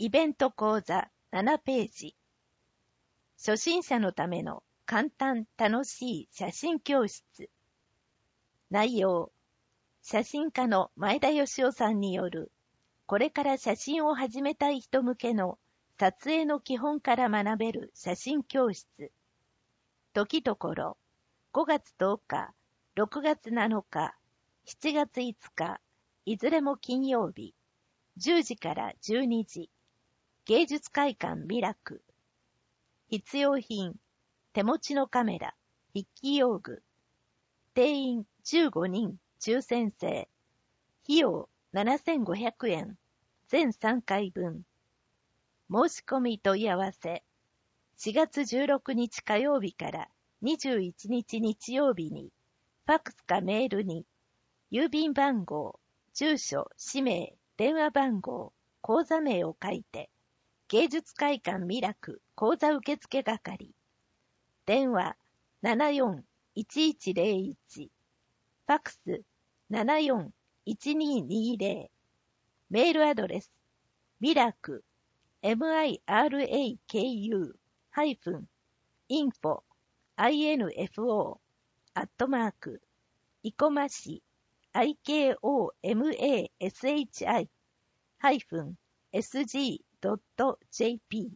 イベント講座7ページ。初心者のための簡単楽しい写真教室。内容。写真家の前田義夫さんによる、これから写真を始めたい人向けの撮影の基本から学べる写真教室。時ところ、5月10日、6月7日、7月5日、いずれも金曜日、10時から12時、芸術会館ミラク。必要品、手持ちのカメラ、筆記用具。定員15人、抽選制。費用7500円。全3回分。申し込み問い合わせ。4月16日火曜日から21日日曜日に、ファックスかメールに、郵便番号、住所、氏名、電話番号、口座名を書いて、芸術会館ミラク口座受付係。電話74-1101。ファックス74-1220。メールアドレスミラク miraku-info @ikomashi ikomashi-sgi-sg.jp。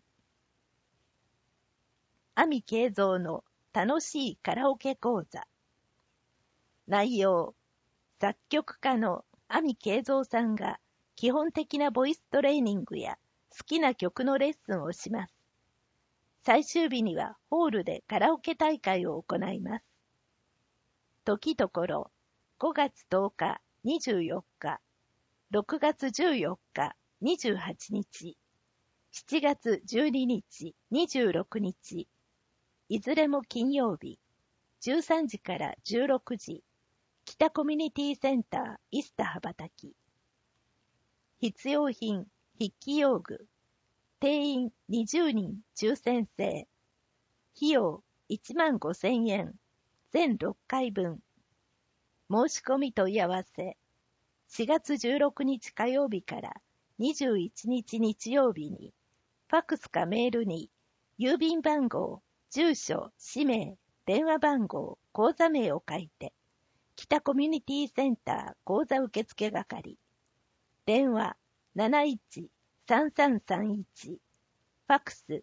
阿見慶三の楽しいカラオケ講座。内容。作曲家の阿見慶三さんが基本的なボイストレーニングや好きな曲のレッスンをします。最終日にはホールでカラオケ大会を行います。時ところ、5月10日、24日、6月14日、28日、7月12日、26日、いずれも金曜日、13時から16時、北コミュニティセンターイスタ羽ばたき。必要品、筆記用具。定員20人、抽選制。費用15000円。全6回分。申し込み問い合わせ。4月16日火曜日から21日日曜日に、ファックスかメールに、郵便番号、住所、氏名、電話番号、口座名を書いて、北コミュニティセンター講座受付係。電話71-3331。ファックス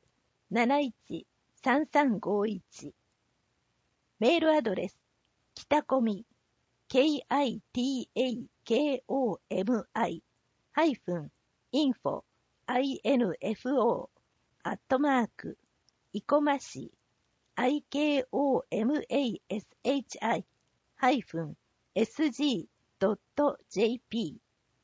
71-3351。メールアドレス北コミ kitakomi-info @ikomashi-sgi-sg.jp。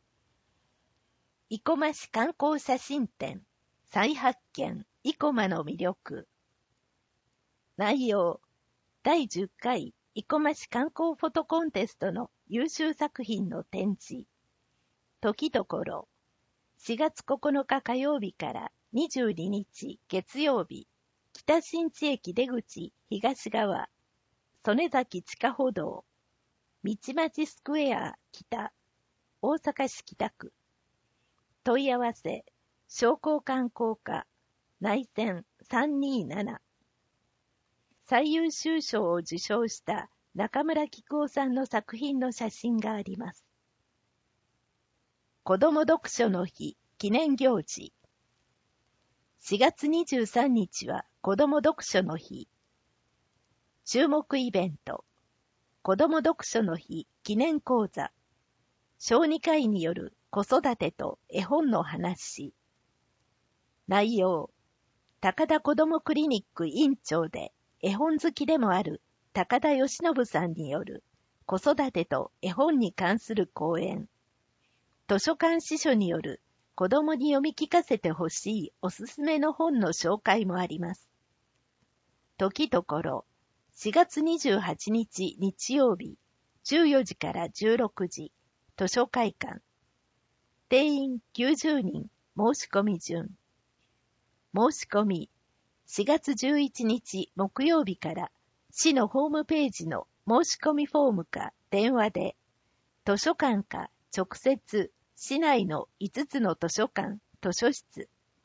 生駒市観光写真展再発見生駒の魅力。内容。第10回生駒市観光フォトコンテストの優秀作品の展示。時ところ。4月9日火曜日から22日月曜日、北新地駅出口東側、曽根崎地下歩道、道町スクエア北、大阪市北区。問い合わせ、商工観光課、内線327。最優秀賞を受賞した中村喜久夫さんの作品の写真があります。子ども読書の日記念行事。4月23日は子ども読書の日。注目イベント。子ども読書の日記念講座。小児科医による子育てと絵本の話。内容。高田子どもクリニック院長で絵本好きでもある高田義信さんによる子育てと絵本に関する講演。図書館司書による子供に読み聞かせてほしいおすすめの本の紹介もあります。時ところ、4月28日日曜日、14時から16時、図書会館。定員90人、申し込み順。申し込み、4月11日木曜日から市のホームページの申し込みフォームか電話で、図書館か直接市内の5つの図書館、図書室、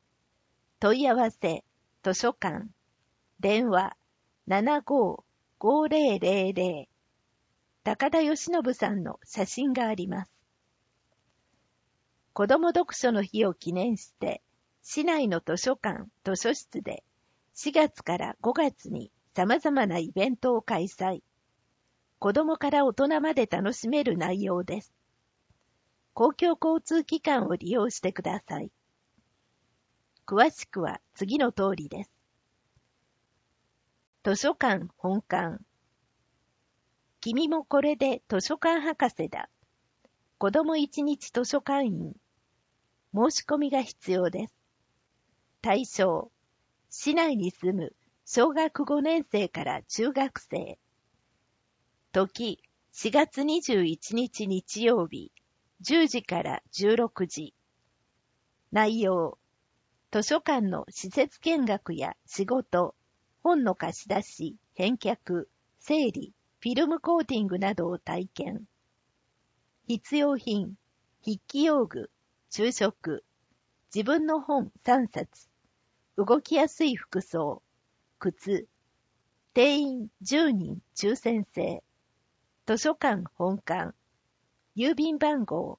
問い合わせ、図書館、電話、75-5000、高田義信さんの写真があります。子ども読書の日を記念して、市内の図書館、図書室で4月から5月に様々なイベントを開催。子どもから大人まで楽しめる内容です。公共交通機関を利用してください。詳しくは次の通りです。図書館本館。君もこれで図書館博士だ。子ども一日図書館員。申し込みが必要です。対象、市内に住む小学5年生から中学生。時、4月21日日曜日、10時から16時。内容、図書館の施設見学や仕事、本の貸し出し、返却、整理、フィルムコーティングなどを体験。必要品、筆記用具、昼食、自分の本3冊、動きやすい服装、靴、定員10人抽選制、図書館本館、郵便番号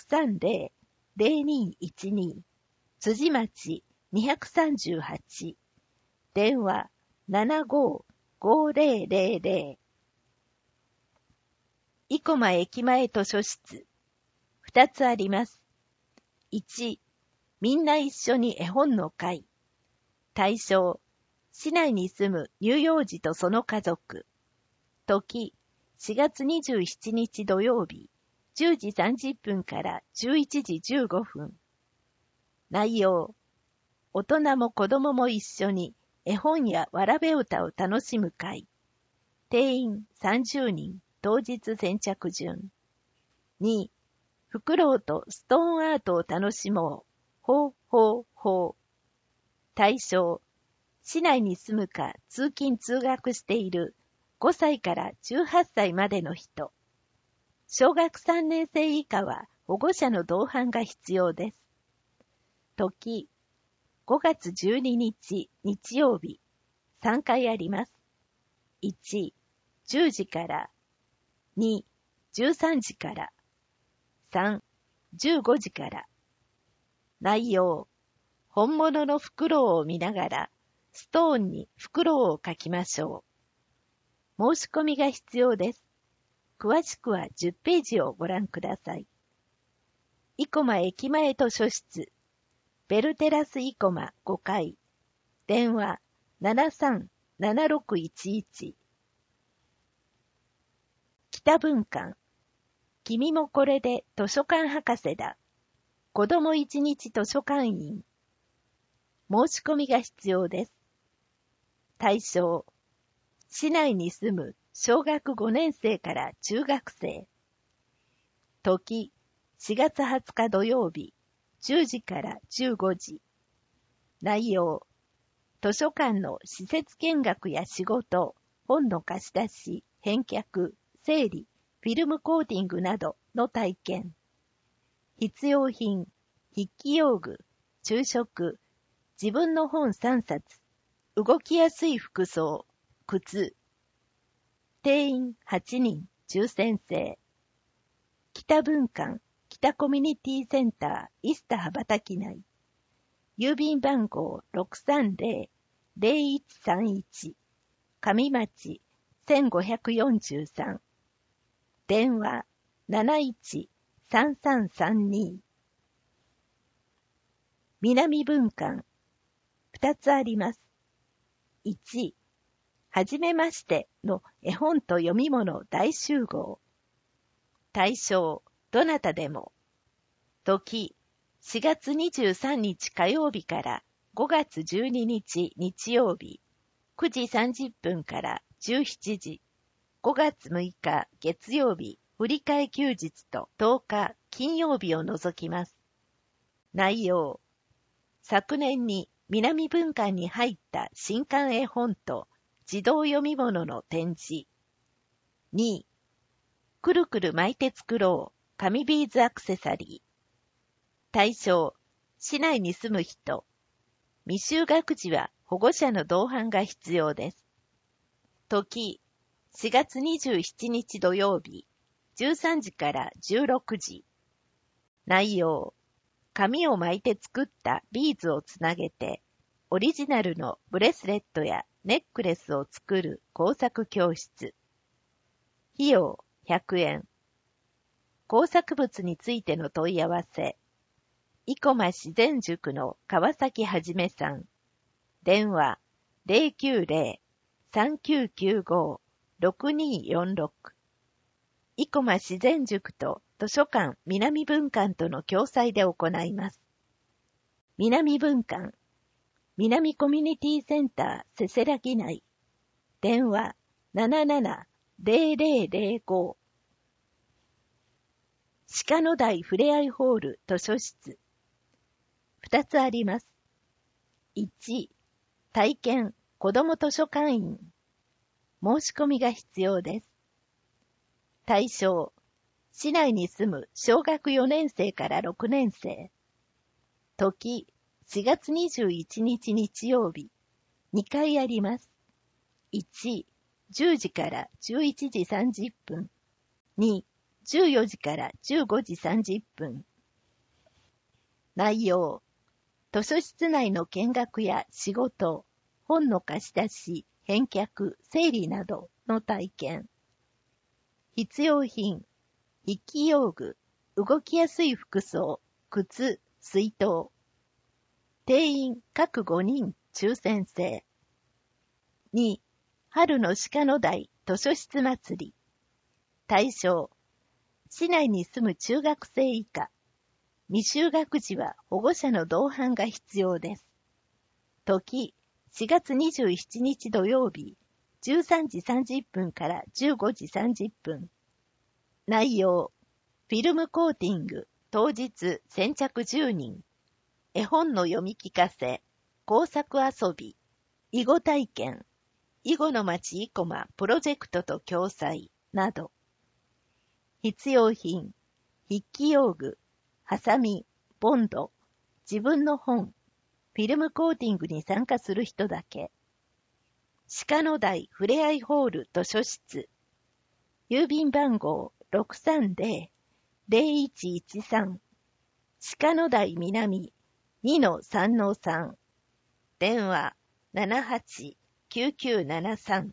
630-0212、辻町238、電話75-5000、生駒駅前図書室、2つあります。1、みんな一緒に絵本の会。対象、市内に住む乳幼児とその家族。時、4月27日土曜日、10時30分から11時15分。内容、大人も子供も一緒に絵本やわらべ歌を楽しむ会。定員30人、当日先着順。2、フクロウとストーンアートを楽しもう。ほうほうほう。対象、市内に住むか通勤通学している5歳から18歳までの人。小学3年生以下は保護者の同伴が必要です。時、5月12日日曜日、3回あります。1、10時から、2、13時から、3、15時から。内容、本物のフクロウを見ながら、ストーンにフクロウを描きましょう。申し込みが必要です。詳しくは10ページをご覧ください。生駒駅前図書室、ベルテラス生駒5階、電話73-7611。北文館、君もこれで図書館博士だ。子ども一日図書館員。申し込みが必要です。対象、市内に住む小学5年生から中学生。時、4月20日土曜日、10時から15時。内容、図書館の施設見学や仕事、本の貸し出し、返却、整理、フィルムコーティングなどの体験。必要品、筆記用具、昼食、自分の本3冊、動きやすい服装、靴。定員8人、抽選制。北文館、北コミュニティセンター、イスタ羽ばたき内。郵便番号 630-0131、上町1543。電話71-3332。南文館、2つあります。1、はじめましての絵本と読み物大集合。対象、どなたでも。時、4月23日火曜日から5月12日日曜日、9時30分から17時。5月6日月曜日、振り替え休日と10日金曜日を除きます。内容、昨年に南文館に入った新刊絵本と児童読み物の展示。2、くるくる巻いて作ろう紙ビーズアクセサリー。対象、市内に住む人。 未就学児は保護者の同伴が必要です。時、4月27日土曜日、13時から16時。内容、紙を巻いて作ったビーズをつなげて、オリジナルのブレスレットやネックレスを作る工作教室。費用100円。工作物についての問い合わせ。生駒自然塾の川崎はじめさん。電話 090-3995-6246。生駒自然塾と図書館南分館との共催で行います。南分館、南コミュニティセンターせせらぎ内。電話77-0005。鹿野台ふれあいホール図書室。2つあります。1、体験子ども図書館員。申し込みが必要です。対象、市内に住む小学4年生から6年生。時、4月21日日曜日。2回あります。1、10時から11時30分。2、14時から15時30分。内容、図書室内の見学や仕事、本の貸し出し、返却、整理などの体験。必要品、筆記用具、動きやすい服装、靴、水筒。定員各5人抽選制。2、春の鹿野台図書室祭り。対象、市内に住む中学生以下。未就学児は保護者の同伴が必要です。時、4月27日土曜日、13時30分から15時30分。内容、フィルムコーティング、当日先着10人。絵本の読み聞かせ、工作遊び、囲碁体験、囲碁の町生駒プロジェクトと共催など。必要品、筆記用具、ハサミ、ボンド、自分の本、フィルムコーティングに参加する人だけ。鹿野台ふれあいホール図書室。郵便番号 630-0113。鹿野台南 2-3-3。電話78-9973。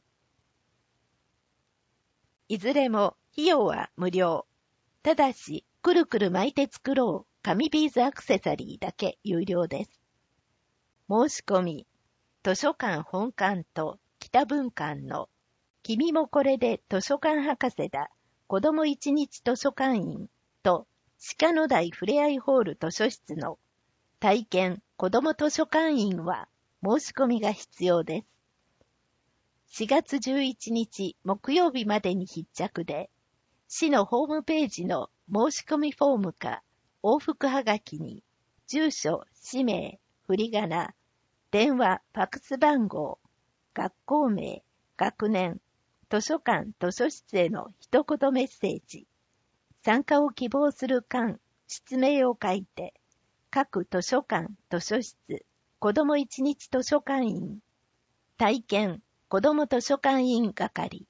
いずれも費用は無料。ただし、くるくる巻いて作ろう紙ビーズアクセサリーだけ有料です。申し込み、図書館本館と北分館の君もこれで図書館博士だ子ども一日図書館員と鹿野台ふれあいホール図書室の体験子ども図書館員は申し込みが必要です。4月11日木曜日までに必着で、市のホームページの申し込みフォームか往復はがきに住所、氏名、振り仮名、電話、ファクス番号、学校名、学年、図書館、図書室への一言メッセージ、参加を希望する館、室名を書いて、各図書館、図書室、子ども一日図書館員、体験、子ども図書館員係。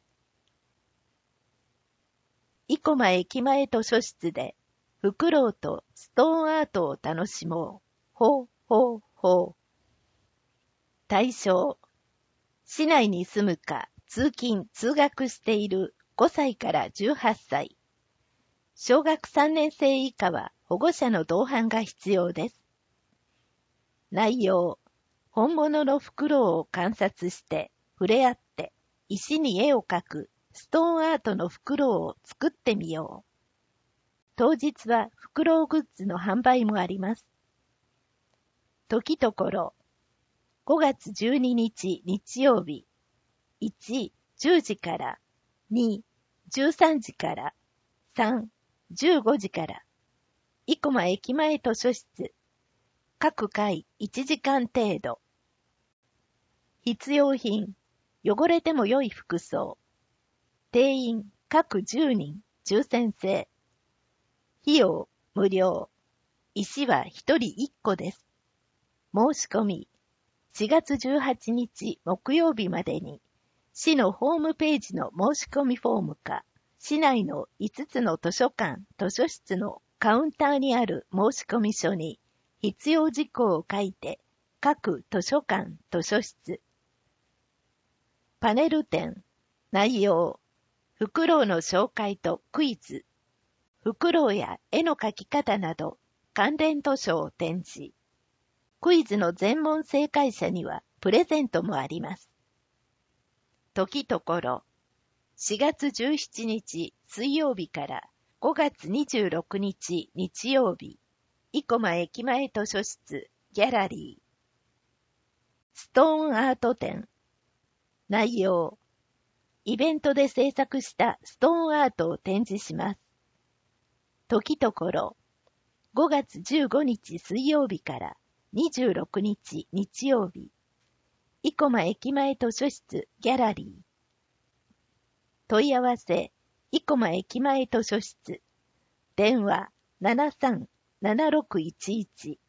生駒駅前図書室で、フクロウとストーンアートを楽しもう。ほうほうほう。対象、市内に住むか通勤・通学している5歳から18歳。小学3年生以下は保護者の同伴が必要です。内容、本物のフクロウを観察して触れ合って石に絵を描くストーンアートのフクロウを作ってみよう。当日はフクロウグッズの販売もあります。時ところ、5月12日日曜日、1、10時から、2、13時から、3、15時から、生駒駅前図書室、各回1時間程度。必要品、汚れても良い服装。定員各10人、抽選制。費用無料。石は1人1個です。申し込み、 4月18日木曜日までに、市のホームページの申し込みフォームか、市内の5つの図書館、図書室のカウンターにある申し込み書に必要事項を書いて、各図書館、図書室。パネル展、内容、フクロウの紹介とクイズ、フクロウや絵の描き方など関連図書を展示。クイズの全問正解者にはプレゼントもあります。時ところ、4月17日水曜日から5月26日日曜日、生駒駅前図書室ギャラリー。ストーンアート展。内容。イベントで制作したストーンアートを展示します。時ところ。5月15日水曜日から26日日曜日。生駒駅前図書室ギャラリー。問い合わせ、生駒駅前図書室。電話73-7611